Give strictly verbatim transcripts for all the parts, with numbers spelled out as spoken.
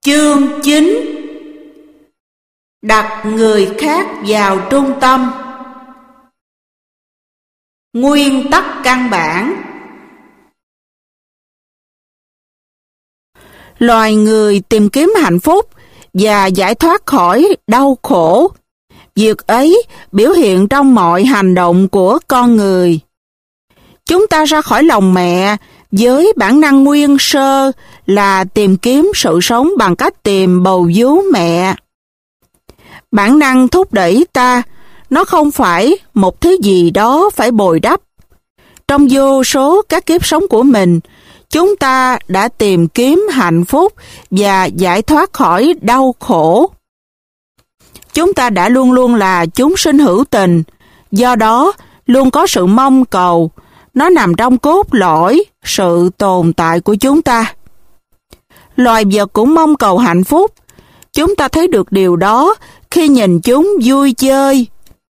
Chương chín. Đặt người khác vào trung tâm. Nguyên tắc căn bản. Loài người tìm kiếm hạnh phúc và giải thoát khỏi đau khổ. Việc ấy biểu hiện trong mọi hành động của con người. Chúng ta ra khỏi lòng mẹ với bản năng nguyên sơ là tìm kiếm sự sống bằng cách tìm bầu vú mẹ. Bản năng thúc đẩy ta, nó không phải một thứ gì đó phải bồi đắp. Trong vô số các kiếp sống của mình, chúng ta đã tìm kiếm hạnh phúc và giải thoát khỏi đau khổ. Chúng ta đã luôn luôn là chúng sinh hữu tình, do đó luôn có sự mong cầu. Nó nằm trong cốt lõi sự tồn tại của chúng ta. Loài vật cũng mong cầu hạnh phúc. Chúng ta thấy được điều đó khi nhìn chúng vui chơi.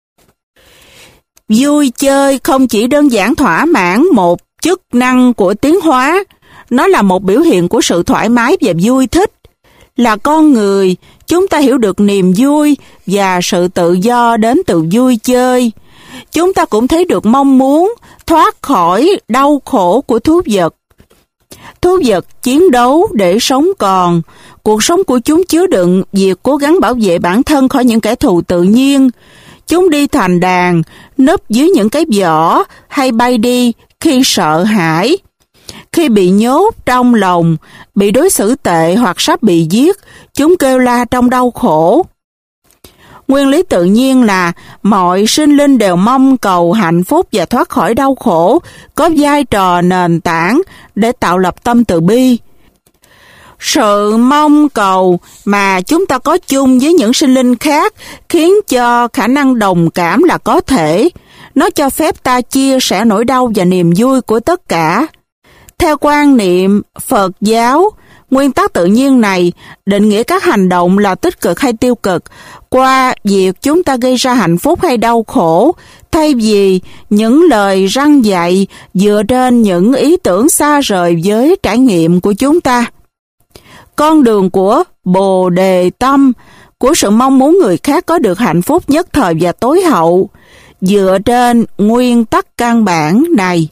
Vui chơi không chỉ đơn giản thỏa mãn một chức năng của tiến hóa, nó là một biểu hiện của sự thoải mái và vui thích. Là con người, chúng ta hiểu được niềm vui và sự tự do đến từ vui chơi. Chúng ta cũng thấy được mong muốn thoát khỏi đau khổ của thú vật. Thú vật chiến đấu để sống còn. Cuộc sống của chúng chứa đựng việc cố gắng bảo vệ bản thân khỏi những kẻ thù tự nhiên. Chúng đi thành đàn, núp dưới những cái vỏ hay bay đi khi sợ hãi. Khi bị nhốt trong lồng, bị đối xử tệ hoặc sắp bị giết, chúng kêu la trong đau khổ. Nguyên lý tự nhiên là mọi sinh linh đều mong cầu hạnh phúc và thoát khỏi đau khổ, có vai trò nền tảng để tạo lập tâm từ bi. Sự mong cầu mà chúng ta có chung với những sinh linh khác khiến cho khả năng đồng cảm là có thể. Nó cho phép ta chia sẻ nỗi đau và niềm vui của tất cả. Theo quan niệm Phật giáo, nguyên tắc tự nhiên này định nghĩa các hành động là tích cực hay tiêu cực qua việc chúng ta gây ra hạnh phúc hay đau khổ, thay vì những lời răn dạy dựa trên những ý tưởng xa rời với trải nghiệm của chúng ta. Con đường của Bồ Đề Tâm, của sự mong muốn người khác có được hạnh phúc nhất thời và tối hậu, dựa trên nguyên tắc căn bản này.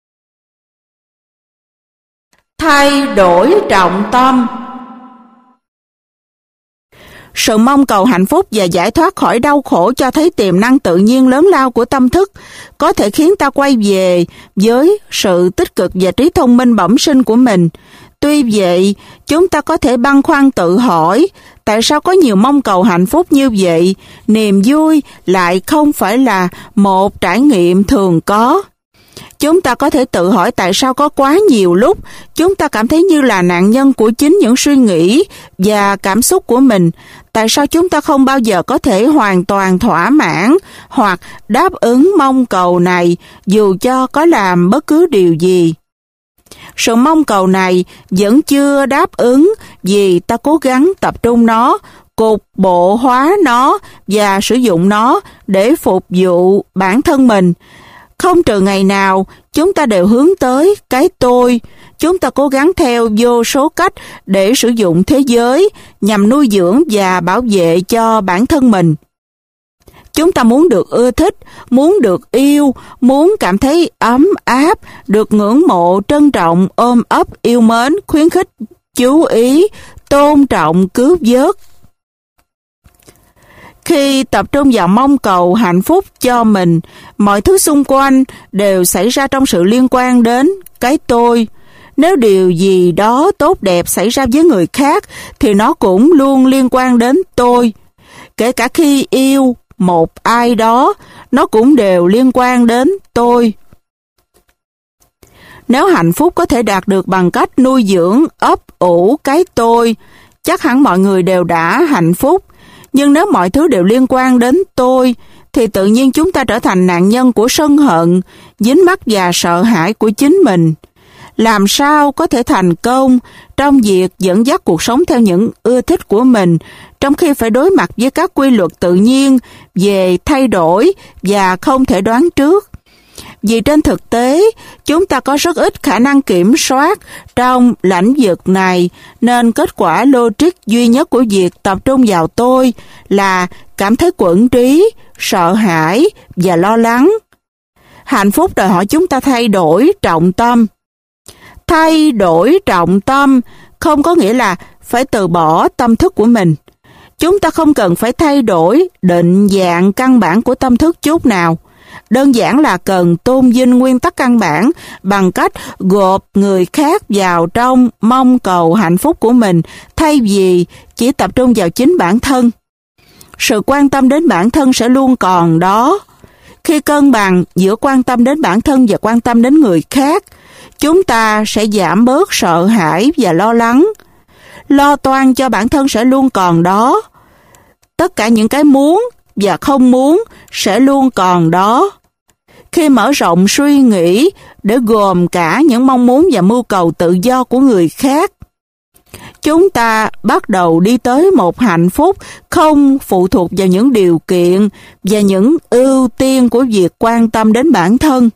Thay đổi trọng tâm. Sự mong cầu hạnh phúc và giải thoát khỏi đau khổ cho thấy tiềm năng tự nhiên lớn lao của tâm thức có thể khiến ta quay về với sự tích cực và trí thông minh bẩm sinh của mình. Tuy vậy, chúng ta có thể băn khoăn tự hỏi tại sao có nhiều mong cầu hạnh phúc như vậy, niềm vui lại không phải là một trải nghiệm thường có. Chúng ta có thể tự hỏi tại sao có quá nhiều lúc chúng ta cảm thấy như là nạn nhân của chính những suy nghĩ và cảm xúc của mình. Tại sao chúng ta không bao giờ có thể hoàn toàn thỏa mãn hoặc đáp ứng mong cầu này dù cho có làm bất cứ điều gì? Sự mong cầu này vẫn chưa đáp ứng vì ta cố gắng tập trung nó, cục bộ hóa nó và sử dụng nó để phục vụ bản thân mình. Không trừ ngày nào, chúng ta đều hướng tới cái tôi. Chúng ta cố gắng theo vô số cách để sử dụng thế giới nhằm nuôi dưỡng và bảo vệ cho bản thân mình. Chúng ta muốn được ưa thích, muốn được yêu, muốn cảm thấy ấm áp, được ngưỡng mộ, trân trọng, ôm ấp, yêu mến, khuyến khích, chú ý, tôn trọng, cứu vớt. Khi tập trung vào mong cầu hạnh phúc cho mình, mọi thứ xung quanh đều xảy ra trong sự liên quan đến cái tôi. Nếu điều gì đó tốt đẹp xảy ra với người khác, thì nó cũng luôn liên quan đến tôi. Kể cả khi yêu một ai đó, nó cũng đều liên quan đến tôi. Nếu hạnh phúc có thể đạt được bằng cách nuôi dưỡng, ấp ủ cái tôi, chắc hẳn mọi người đều đã hạnh phúc. Nhưng nếu mọi thứ đều liên quan đến tôi, thì tự nhiên chúng ta trở thành nạn nhân của sân hận, dính mắc và sợ hãi của chính mình. Làm sao có thể thành công trong việc dẫn dắt cuộc sống theo những ưa thích của mình, trong khi phải đối mặt với các quy luật tự nhiên về thay đổi và không thể đoán trước? Vì trên thực tế, chúng ta có rất ít khả năng kiểm soát trong lĩnh vực này, nên kết quả logic duy nhất của việc tập trung vào tôi là cảm thấy quẫn trí, sợ hãi và lo lắng. Hạnh phúc đòi hỏi chúng ta thay đổi trọng tâm. Thay đổi trọng tâm không có nghĩa là phải từ bỏ tâm thức của mình. Chúng ta không cần phải thay đổi định dạng căn bản của tâm thức chút nào. Đơn giản là cần tôn vinh nguyên tắc căn bản bằng cách gộp người khác vào trong mong cầu hạnh phúc của mình thay vì chỉ tập trung vào chính bản thân. Sự quan tâm đến bản thân sẽ luôn còn đó. Khi cân bằng giữa quan tâm đến bản thân và quan tâm đến người khác, chúng ta sẽ giảm bớt sợ hãi và lo lắng. Lo toan cho bản thân sẽ luôn còn đó. Tất cả những cái muốn và không muốn sẽ luôn còn đó. Khi mở rộng suy nghĩ để gồm cả những mong muốn và mưu cầu tự do của người khác, chúng ta bắt đầu đi tới một hạnh phúc không phụ thuộc vào những điều kiện và những ưu tiên của việc quan tâm đến bản thân.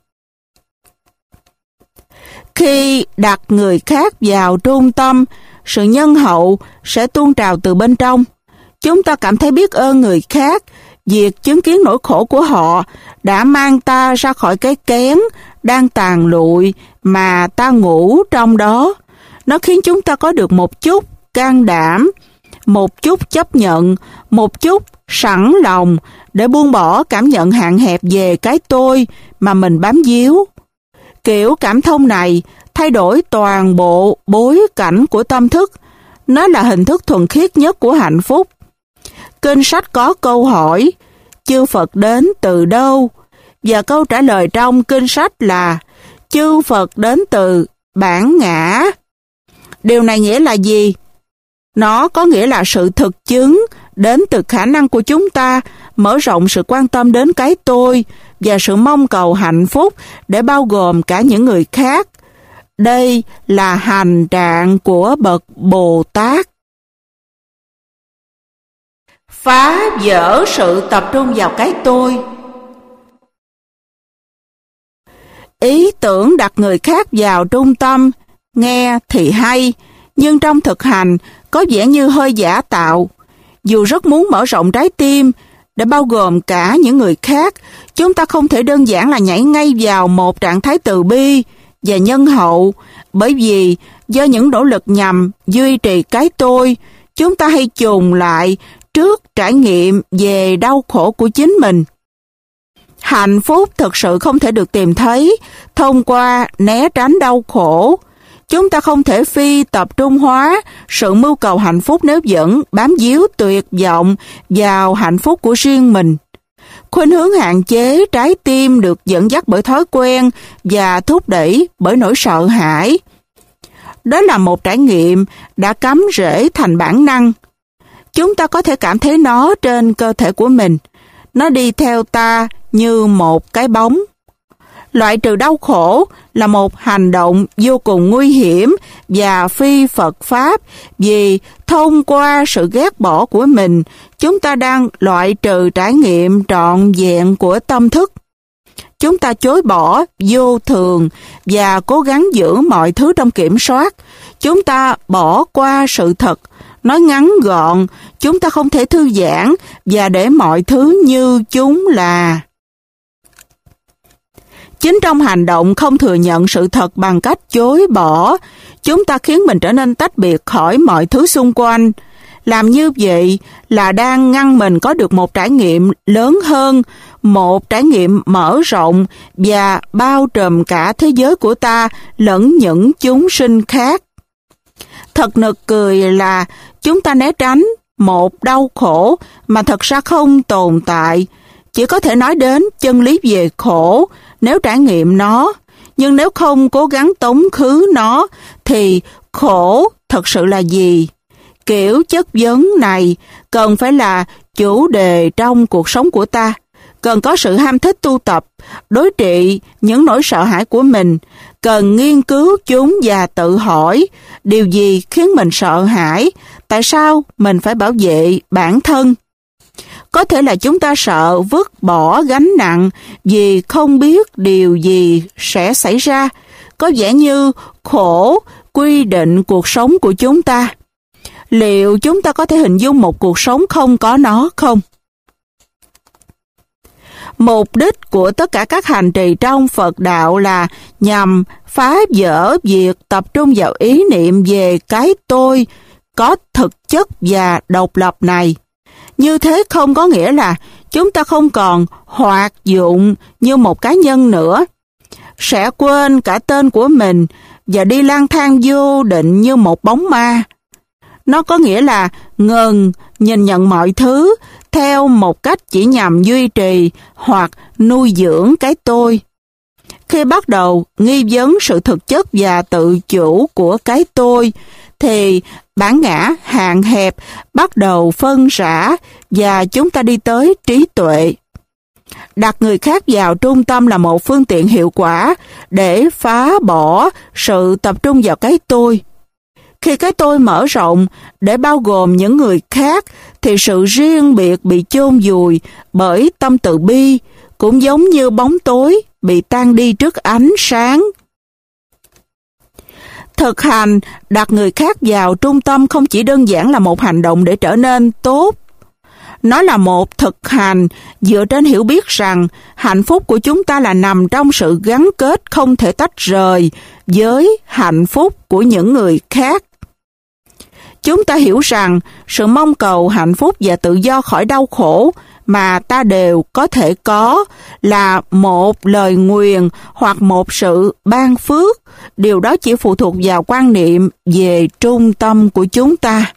Khi đặt người khác vào trung tâm, sự nhân hậu sẽ tuôn trào từ bên trong. Chúng ta cảm thấy biết ơn người khác. Việc chứng kiến nỗi khổ của họ đã mang ta ra khỏi cái kén đang tàn lụi mà ta ngủ trong đó. Nó khiến chúng ta có được một chút can đảm, một chút chấp nhận, một chút sẵn lòng để buông bỏ cảm nhận hạn hẹp về cái tôi mà mình bám víu. Kiểu cảm thông này thay đổi toàn bộ bối cảnh của tâm thức. Nó là hình thức thuần khiết nhất của hạnh phúc. Kinh sách có câu hỏi, chư Phật đến từ đâu? Và câu trả lời trong kinh sách là, chư Phật đến từ bản ngã. Điều này nghĩa là gì? Nó có nghĩa là sự thực chứng đến từ khả năng của chúng ta mở rộng sự quan tâm đến cái tôi và sự mong cầu hạnh phúc để bao gồm cả những người khác. Đây là hành trạng của bậc Bồ Tát. Phá vỡ sự tập trung vào cái tôi. Ý tưởng đặt người khác vào trung tâm nghe thì hay, nhưng trong thực hành có vẻ như hơi giả tạo. Dù rất muốn mở rộng trái tim để bao gồm cả những người khác, chúng ta không thể đơn giản là nhảy ngay vào một trạng thái từ bi và nhân hậu, bởi vì do những nỗ lực nhằm duy trì cái tôi, chúng ta hay chùng lại trước trải nghiệm về đau khổ của chính mình. Hạnh phúc thực sự không thể được tìm thấy thông qua né tránh đau khổ. Chúng ta không thể phi tập trung hóa sự mưu cầu hạnh phúc nếu vẫn bám víu tuyệt vọng vào hạnh phúc của riêng mình. Khuynh hướng hạn chế trái tim được dẫn dắt bởi thói quen và thúc đẩy bởi nỗi sợ hãi. Đó là một trải nghiệm đã cắm rễ thành bản năng. Chúng ta có thể cảm thấy nó trên cơ thể của mình. Nó đi theo ta như một cái bóng. Loại trừ đau khổ là một hành động vô cùng nguy hiểm và phi Phật Pháp, vì thông qua sự ghét bỏ của mình, chúng ta đang loại trừ trải nghiệm trọn vẹn của tâm thức. Chúng ta chối bỏ vô thường và cố gắng giữ mọi thứ trong kiểm soát. Chúng ta bỏ qua sự thật. Nói ngắn gọn, chúng ta không thể thư giãn và để mọi thứ như chúng là. Chính trong hành động không thừa nhận sự thật bằng cách chối bỏ, chúng ta khiến mình trở nên tách biệt khỏi mọi thứ xung quanh. Làm như vậy là đang ngăn mình có được một trải nghiệm lớn hơn, một trải nghiệm mở rộng và bao trùm cả thế giới của ta lẫn những chúng sinh khác. Thật nực cười là chúng ta né tránh một đau khổ mà thật ra không tồn tại. Chỉ có thể nói đến chân lý về khổ nếu trải nghiệm nó, nhưng nếu không cố gắng tống khứ nó thì khổ thật sự là gì? Kiểu chất vấn này cần phải là chủ đề trong cuộc sống của ta. Cần có sự ham thích tu tập, đối trị những nỗi sợ hãi của mình, cần nghiên cứu chúng và tự hỏi điều gì khiến mình sợ hãi, tại sao mình phải bảo vệ bản thân. Có thể là chúng ta sợ vứt bỏ gánh nặng vì không biết điều gì sẽ xảy ra, có vẻ như khổ quy định cuộc sống của chúng ta. Liệu chúng ta có thể hình dung một cuộc sống không có nó không? Mục đích của tất cả các hành trì trong Phật đạo là nhằm phá vỡ việc tập trung vào ý niệm về cái tôi có thực chất và độc lập này. Như thế không có nghĩa là chúng ta không còn hoạt dụng như một cá nhân nữa, sẽ quên cả tên của mình và đi lang thang vô định như một bóng ma. Nó có nghĩa là ngừng nhìn nhận mọi thứ theo một cách chỉ nhằm duy trì hoặc nuôi dưỡng cái tôi. Khi bắt đầu nghi vấn sự thực chất và tự chủ của cái tôi, thì bản ngã hạn hẹp bắt đầu phân rã và chúng ta đi tới trí tuệ. Đặt người khác vào trung tâm là một phương tiện hiệu quả để phá bỏ sự tập trung vào cái tôi. Khi cái tôi mở rộng để bao gồm những người khác, thì sự riêng biệt bị chôn vùi bởi tâm từ bi, cũng giống như bóng tối bị tan đi trước ánh sáng. Thực hành đặt người khác vào trung tâm không chỉ đơn giản là một hành động để trở nên tốt. Nó là một thực hành dựa trên hiểu biết rằng hạnh phúc của chúng ta là nằm trong sự gắn kết không thể tách rời với hạnh phúc của những người khác. Chúng ta hiểu rằng sự mong cầu hạnh phúc và tự do khỏi đau khổ mà ta đều có thể có là một lời nguyền hoặc một sự ban phước. Điều đó chỉ phụ thuộc vào quan niệm về trung tâm của chúng ta.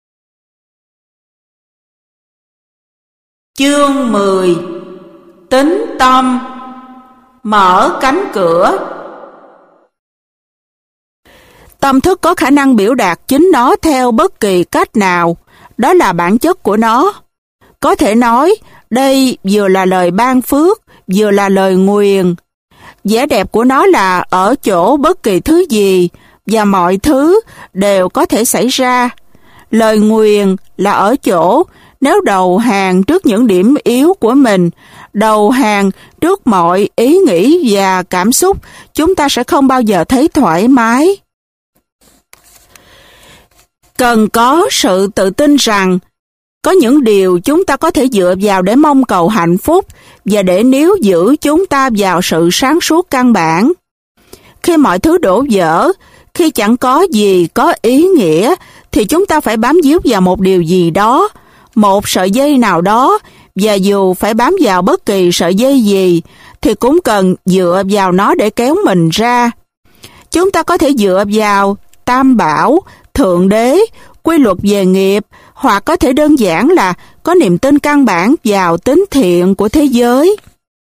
Chương mười. Tín tâm. Mở cánh cửa. Tâm thức có khả năng biểu đạt chính nó theo bất kỳ cách nào. Đó là bản chất của nó. Có thể nói, đây vừa là lời ban phước, vừa là lời nguyền. Vẻ đẹp của nó là ở chỗ bất kỳ thứ gì, và mọi thứ đều có thể xảy ra. Lời nguyền là ở chỗ nếu đầu hàng trước những điểm yếu của mình, đầu hàng trước mọi ý nghĩ và cảm xúc, chúng ta sẽ không bao giờ thấy thoải mái. Cần có sự tự tin rằng có những điều chúng ta có thể dựa vào để mong cầu hạnh phúc và để níu giữ chúng ta vào sự sáng suốt căn bản. Khi mọi thứ đổ vỡ, khi chẳng có gì có ý nghĩa, thì chúng ta phải bám víu vào một điều gì đó, một sợi dây nào đó, và dù phải bám vào bất kỳ sợi dây gì, thì cũng cần dựa vào nó để kéo mình ra. Chúng ta có thể dựa vào Tam Bảo, Thượng Đế, quy luật về nghiệp, hoặc có thể đơn giản là có niềm tin căn bản vào tính thiện của thế giới.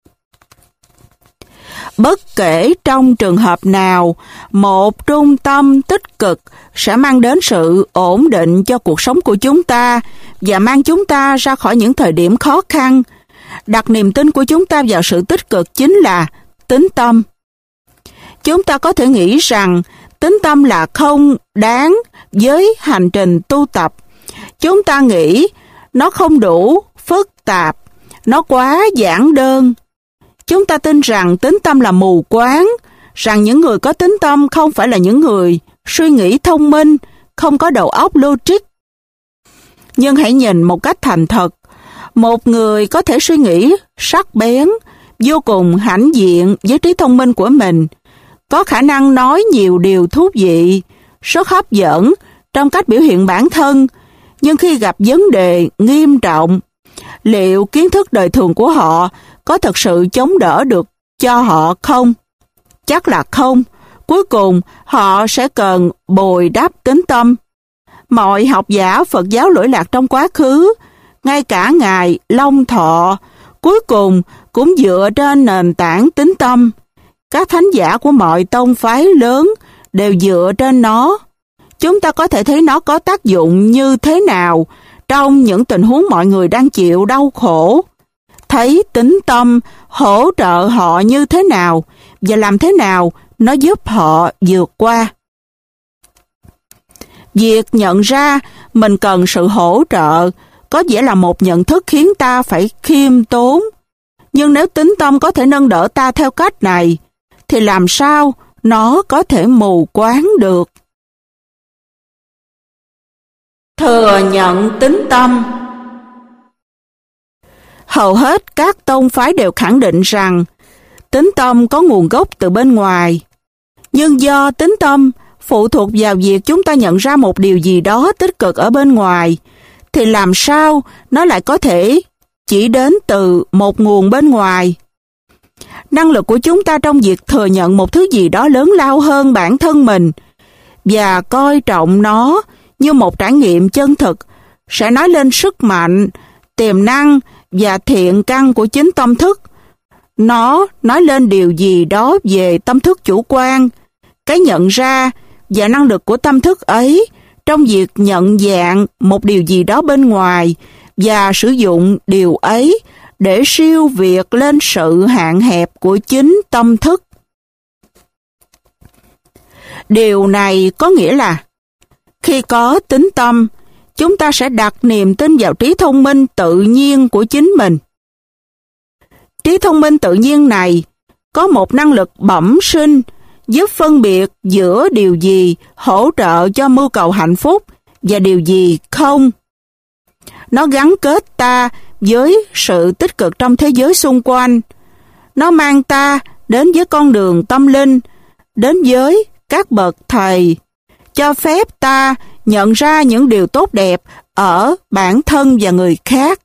Bất kể trong trường hợp nào, một trung tâm tích cực sẽ mang đến sự ổn định cho cuộc sống của chúng ta và mang chúng ta ra khỏi những thời điểm khó khăn. Đặt niềm tin của chúng ta vào sự tích cực chính là tín tâm. Chúng ta có thể nghĩ rằng tín tâm là không đáng với hành trình tu tập. Chúng ta nghĩ nó không đủ phức tạp, nó quá giản đơn. Chúng ta tin rằng tín tâm là mù quáng, rằng những người có tín tâm không phải là những người suy nghĩ thông minh, không có đầu óc logic. Nhưng hãy nhìn một cách thành thật, một người có thể suy nghĩ sắc bén, vô cùng hãnh diện với trí thông minh của mình, có khả năng nói nhiều điều thú vị, rất hấp dẫn trong cách biểu hiện bản thân, nhưng khi gặp vấn đề nghiêm trọng, liệu kiến thức đời thường của họ có thực sự chống đỡ được cho họ không? Chắc là không. Cuối cùng, họ sẽ cần bồi đắp tín tâm. Mọi học giả Phật giáo lỗi lạc trong quá khứ, ngay cả Ngài Long Thọ, cuối cùng cũng dựa trên nền tảng tín tâm. Các thánh giả của mọi tông phái lớn đều dựa trên nó. Chúng ta có thể thấy nó có tác dụng như thế nào trong những tình huống mọi người đang chịu đau khổ. Thấy tín tâm hỗ trợ họ như thế nào và làm thế nào nó giúp họ vượt qua. Việc nhận ra mình cần sự hỗ trợ có vẻ là một nhận thức khiến ta phải khiêm tốn. Nhưng nếu tín tâm có thể nâng đỡ ta theo cách này, thì làm sao nó có thể mù quáng được? Thừa nhận tín tâm. Hầu hết các tông phái đều khẳng định rằng tín tâm có nguồn gốc từ bên ngoài. Nhưng do tín tâm phụ thuộc vào việc chúng ta nhận ra một điều gì đó tích cực ở bên ngoài, thì làm sao nó lại có thể chỉ đến từ một nguồn bên ngoài? Năng lực của chúng ta trong việc thừa nhận một thứ gì đó lớn lao hơn bản thân mình và coi trọng nó như một trải nghiệm chân thực sẽ nói lên sức mạnh, tiềm năng và thiện căn của chính tâm thức. Nó nói lên điều gì đó về tâm thức chủ quan, cái nhận ra và năng lực của tâm thức ấy trong việc nhận dạng một điều gì đó bên ngoài và sử dụng điều ấy để siêu việt lên sự hạn hẹp của chính tâm thức. Điều này có nghĩa là khi có tín tâm, chúng ta sẽ đặt niềm tin vào trí thông minh tự nhiên của chính mình. Trí thông minh tự nhiên này có một năng lực bẩm sinh giúp phân biệt giữa điều gì hỗ trợ cho mưu cầu hạnh phúc và điều gì không. Nó gắn kết ta với sự tích cực trong thế giới xung quanh. Nó mang ta đến với con đường tâm linh, đến với các bậc thầy, cho phép ta nhận ra những điều tốt đẹp ở bản thân và người khác.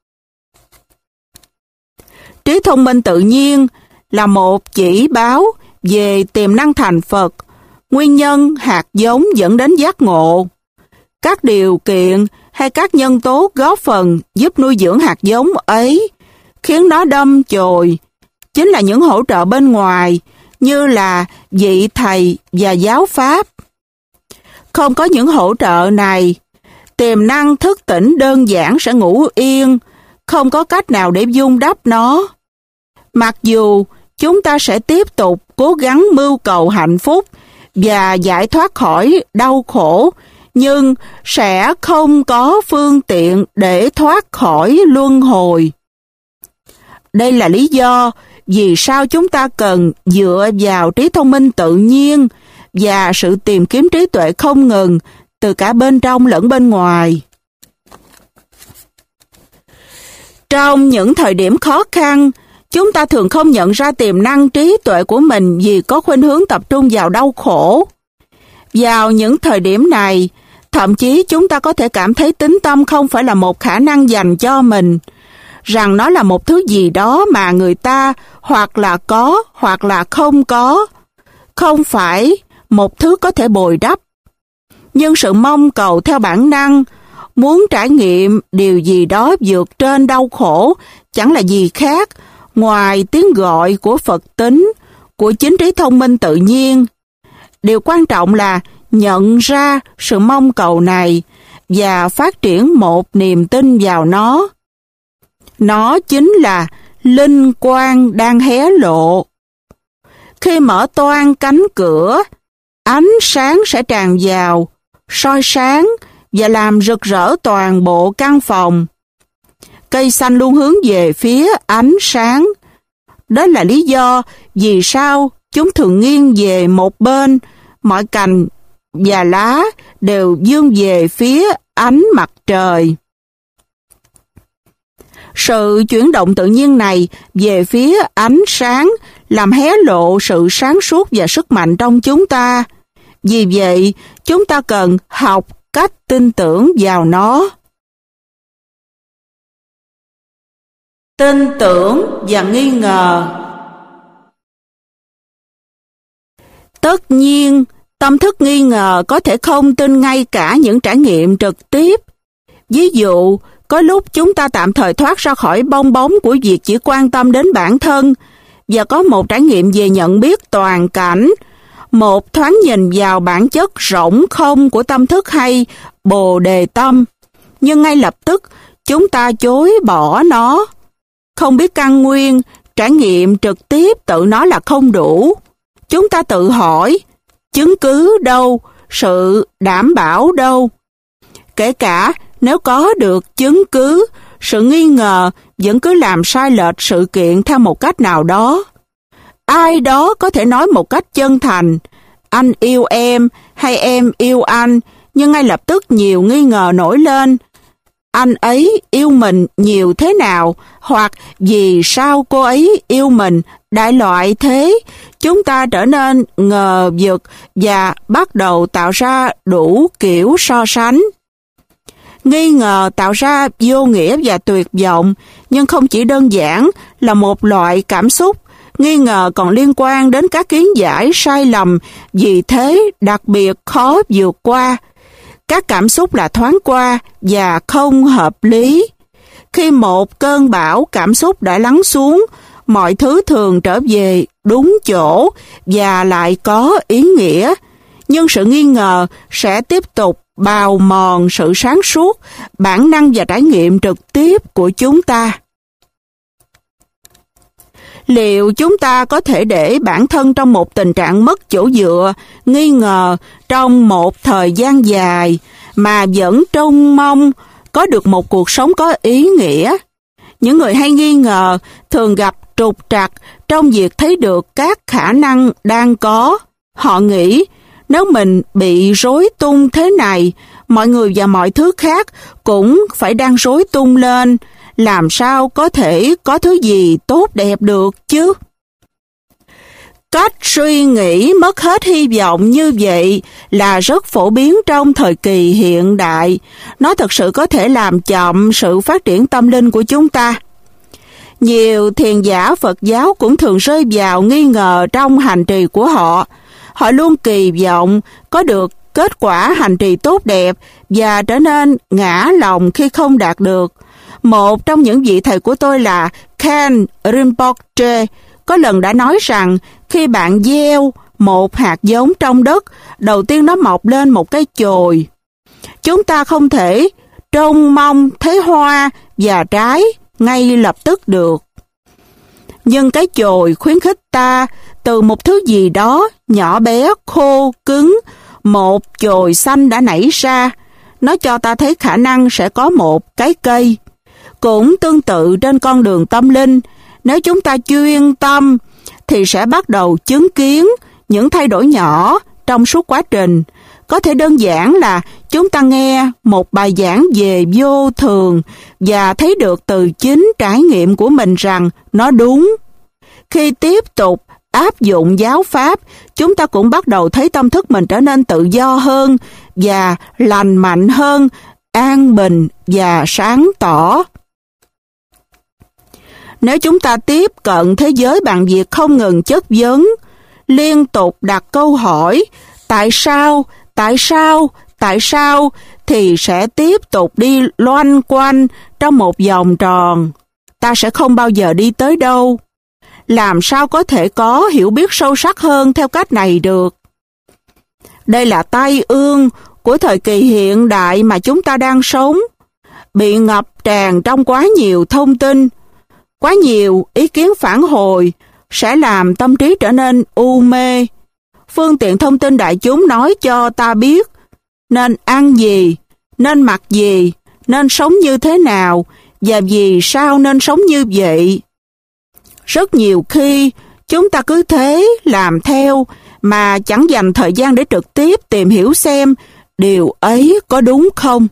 Trí thông minh tự nhiên là một chỉ báo về tiềm năng thành Phật, nguyên nhân hạt giống dẫn đến giác ngộ. Các điều kiện hay các nhân tố góp phần giúp nuôi dưỡng hạt giống ấy, khiến nó đâm chồi, chính là những hỗ trợ bên ngoài như là vị thầy và giáo pháp. Không có những hỗ trợ này, tiềm năng thức tỉnh đơn giản sẽ ngủ yên, không có cách nào để vun đắp nó. Mặc dù chúng ta sẽ tiếp tục cố gắng mưu cầu hạnh phúc và giải thoát khỏi đau khổ, nhưng sẽ không có phương tiện để thoát khỏi luân hồi. Đây là lý do vì sao chúng ta cần dựa vào trí thông minh tự nhiên và sự tìm kiếm trí tuệ không ngừng từ cả bên trong lẫn bên ngoài. Trong những thời điểm khó khăn, chúng ta thường không nhận ra tiềm năng trí tuệ của mình vì có khuynh hướng tập trung vào đau khổ. Vào những thời điểm này, thậm chí chúng ta có thể cảm thấy tín tâm không phải là một khả năng dành cho mình, rằng nó là một thứ gì đó mà người ta hoặc là có hoặc là không có, không phải một thứ có thể bồi đắp. Nhưng sự mong cầu theo bản năng, muốn trải nghiệm điều gì đó vượt trên đau khổ chẳng là gì khác ngoài tiếng gọi của Phật tính, của chính trí thông minh tự nhiên. Điều quan trọng là nhận ra sự mong cầu này và phát triển một niềm tin vào nó. Nó chính là linh quang đang hé lộ. Khi mở toang cánh cửa, ánh sáng sẽ tràn vào, soi sáng và làm rực rỡ toàn bộ căn phòng. Cây xanh luôn hướng về phía ánh sáng. Đó là lý do vì sao chúng thường nghiêng về một bên, mọi cành và lá đều vươn về phía ánh mặt trời. Sự chuyển động tự nhiên này về phía ánh sáng làm hé lộ sự sáng suốt và sức mạnh trong chúng ta. Vì vậy, chúng ta cần học cách tin tưởng vào nó. Tin tưởng và nghi ngờ. Tất nhiên, tâm thức nghi ngờ có thể không tin ngay cả những trải nghiệm trực tiếp. Ví dụ, có lúc chúng ta tạm thời thoát ra khỏi bong bóng của việc chỉ quan tâm đến bản thân và có một trải nghiệm về nhận biết toàn cảnh, một thoáng nhìn vào bản chất rỗng không của tâm thức hay bồ đề tâm. Nhưng ngay lập tức, chúng ta chối bỏ nó. Không biết căn nguyên, trải nghiệm trực tiếp tự nó là không đủ. Chúng ta tự hỏi, chứng cứ đâu, sự đảm bảo đâu? Kể cả Nếu có được chứng cứ, sự nghi ngờ vẫn cứ làm sai lệch sự kiện theo một cách nào đó. Ai đó có thể nói một cách chân thành, anh yêu em hay em yêu anh, nhưng ngay lập tức nhiều nghi ngờ nổi lên. Anh ấy yêu mình nhiều thế nào, hoặc vì sao cô ấy yêu mình, đại loại thế. Chúng ta trở nên ngờ vực và bắt đầu tạo ra đủ kiểu so sánh. Nghi ngờ tạo ra vô nghĩa và tuyệt vọng, nhưng không chỉ đơn giản là một loại cảm xúc. Nghi ngờ còn liên quan đến các kiến giải sai lầm, vì thế đặc biệt khó vượt qua. Các cảm xúc là thoáng qua và không hợp lý. Khi một cơn bão cảm xúc đã lắng xuống, mọi thứ thường trở về đúng chỗ và lại có ý nghĩa. Nhưng sự nghi ngờ sẽ tiếp tục bào mòn sự sáng suốt, bản năng và trải nghiệm trực tiếp của chúng ta. Liệu chúng ta có thể để bản thân trong một tình trạng mất chỗ dựa, nghi ngờ trong một thời gian dài mà vẫn trông mong có được một cuộc sống có ý nghĩa? Những người hay nghi ngờ thường gặp trục trặc trong việc thấy được các khả năng đang có. Họ nghĩ nếu mình bị rối tung thế này, mọi người và mọi thứ khác cũng phải đang rối tung lên. Làm sao có thể có thứ gì tốt đẹp được chứ? Cách suy nghĩ mất hết hy vọng như vậy là rất phổ biến trong thời kỳ hiện đại. Nó thực sự có thể làm chậm sự phát triển tâm linh của chúng ta. Nhiều thiền giả Phật giáo cũng thường rơi vào nghi ngờ trong hành trì của họ. Họ luôn kỳ vọng có được kết quả hành trì tốt đẹp và trở nên ngã lòng khi không đạt được. Một trong những vị thầy của tôi là Khen Rinpoche có lần đã nói rằng khi bạn gieo một hạt giống trong đất, đầu tiên nó mọc lên một cái chồi. Chúng ta không thể trông mong thấy hoa và trái ngay lập tức được. Nhưng cái chồi khuyến khích ta từ một thứ gì đó nhỏ bé, khô, cứng, một chồi xanh đã nảy ra. Nó cho ta thấy khả năng sẽ có một cái cây. Cũng tương tự trên con đường tâm linh, nếu chúng ta chuyên tâm thì sẽ bắt đầu chứng kiến những thay đổi nhỏ trong suốt quá trình. Có thể đơn giản là chúng ta nghe một bài giảng về vô thường và thấy được từ chính trải nghiệm của mình rằng nó đúng. Khi tiếp tục áp dụng giáo pháp, chúng ta cũng bắt đầu thấy tâm thức mình trở nên tự do hơn và lành mạnh hơn, an bình và sáng tỏ. Nếu chúng ta tiếp cận thế giới bằng việc không ngừng chất vấn, liên tục đặt câu hỏi tại sao, tại sao, tại sao, thì sẽ tiếp tục đi loanh quanh trong một vòng tròn. Ta sẽ không bao giờ đi tới đâu. Làm sao có thể có hiểu biết sâu sắc hơn theo cách này được? Đây là tai ương của thời kỳ hiện đại mà chúng ta đang sống, bị ngập tràn trong quá nhiều thông tin. Quá nhiều ý kiến phản hồi sẽ làm tâm trí trở nên u mê. Phương tiện thông tin đại chúng nói cho ta biết nên ăn gì, nên mặc gì, nên sống như thế nào và vì sao nên sống như vậy. Rất nhiều khi chúng ta cứ thế làm theo mà chẳng dành thời gian để trực tiếp tìm hiểu xem điều ấy có đúng không.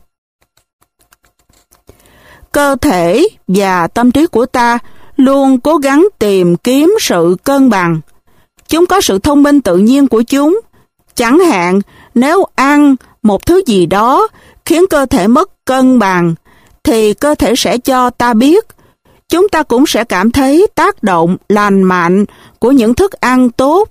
Cơ thể và tâm trí của ta luôn cố gắng tìm kiếm sự cân bằng. Chúng có sự thông minh tự nhiên của chúng. Chẳng hạn, nếu ăn một thứ gì đó khiến cơ thể mất cân bằng, thì cơ thể sẽ cho ta biết. Chúng ta cũng sẽ cảm thấy tác động lành mạnh của những thức ăn tốt.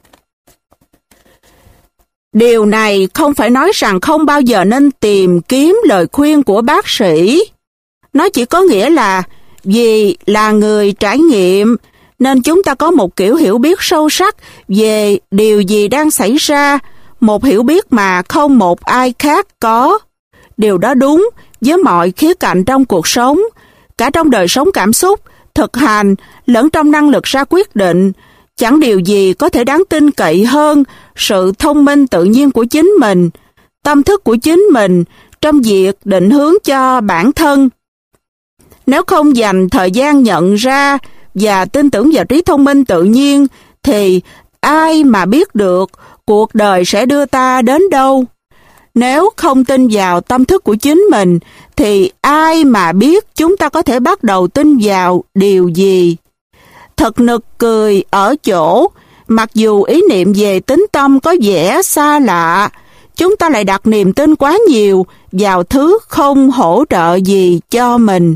Điều này không phải nói rằng không bao giờ nên tìm kiếm lời khuyên của bác sĩ. Nó chỉ có nghĩa là vì là người trải nghiệm nên chúng ta có một kiểu hiểu biết sâu sắc về điều gì đang xảy ra, một hiểu biết mà không một ai khác có. Điều đó đúng với mọi khía cạnh trong cuộc sống, cả trong đời sống cảm xúc, thực hành, lẫn trong năng lực ra quyết định. Chẳng điều gì có thể đáng tin cậy hơn sự thông minh tự nhiên của chính mình, tâm thức của chính mình trong việc định hướng cho bản thân. Nếu không dành thời gian nhận ra và tin tưởng vào trí thông minh tự nhiên, thì ai mà biết được cuộc đời sẽ đưa ta đến đâu? Nếu không tin vào tâm thức của chính mình, thì ai mà biết chúng ta có thể bắt đầu tin vào điều gì? Thật nực cười ở chỗ, mặc dù ý niệm về tín tâm có vẻ xa lạ, chúng ta lại đặt niềm tin quá nhiều vào thứ không hỗ trợ gì cho mình.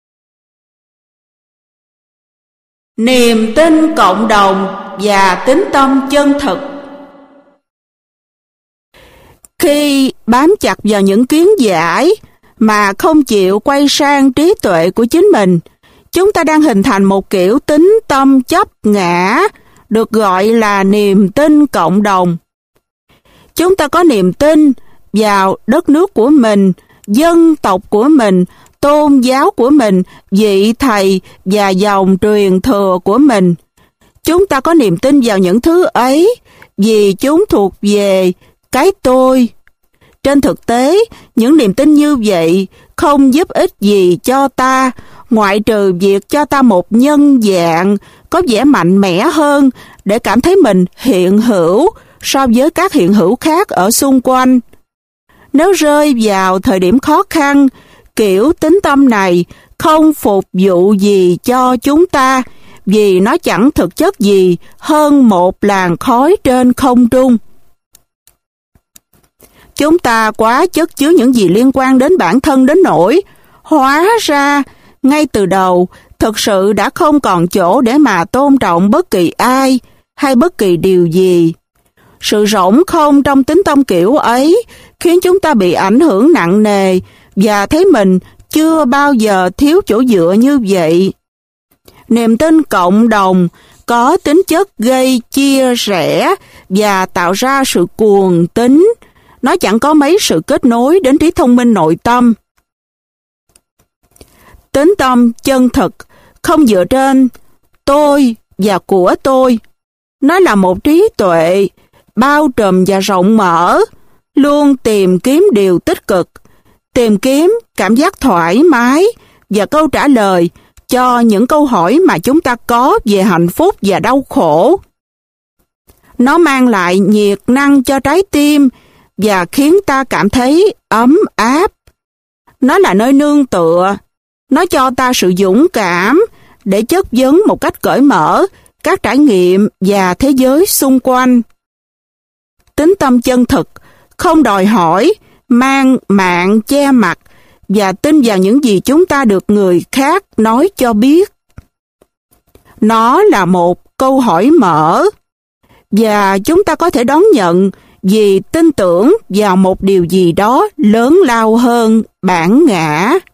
Niềm tin cộng đồng và tín tâm chân thực. Khi bám chặt vào những kiến giải mà không chịu quay sang trí tuệ của chính mình, chúng ta đang hình thành một kiểu tín tâm chấp ngã, được gọi là niềm tin cộng đồng. Chúng ta có niềm tin vào đất nước của mình, dân tộc của mình, tôn giáo của mình, vị thầy và dòng truyền thừa của mình. Chúng ta có niềm tin vào những thứ ấy vì chúng thuộc về cái tôi. Trên thực tế, những niềm tin như vậy không giúp ích gì cho ta, ngoại trừ việc cho ta một nhân dạng có vẻ mạnh mẽ hơn để cảm thấy mình hiện hữu so với các hiện hữu khác ở xung quanh. Nếu rơi vào thời điểm khó khăn, kiểu tín tâm này không phục vụ gì cho chúng ta, vì nó chẳng thực chất gì hơn một làn khói trên không trung. Chúng ta quá chất chứa những gì liên quan đến bản thân đến nỗi hóa ra ngay từ đầu thực sự đã không còn chỗ để mà tôn trọng bất kỳ ai hay bất kỳ điều gì. Sự rỗng không trong tín tâm kiểu ấy khiến chúng ta bị ảnh hưởng nặng nề và thấy mình chưa bao giờ thiếu chỗ dựa như vậy. Niềm tin cộng đồng có tính chất gây chia rẽ và tạo ra sự cuồng tín. Nó chẳng có mấy sự kết nối đến trí thông minh nội tâm. Tín tâm chân thực không dựa trên tôi và của tôi. Nó là một trí tuệ bao trùm và rộng mở, luôn tìm kiếm điều tích cực, tìm kiếm cảm giác thoải mái và câu trả lời cho những câu hỏi mà chúng ta có về hạnh phúc và đau khổ. Nó mang lại nhiệt năng cho trái tim và khiến ta cảm thấy ấm áp. Nó là nơi nương tựa. Nó cho ta sự dũng cảm để chất vấn một cách cởi mở các trải nghiệm và thế giới xung quanh. Tín tâm chân thực không đòi hỏi mang mạng che mặt và tin vào những gì chúng ta được người khác nói cho biết. Nó là một câu hỏi mở và chúng ta có thể đón nhận vì tin tưởng vào một điều gì đó lớn lao hơn bản ngã.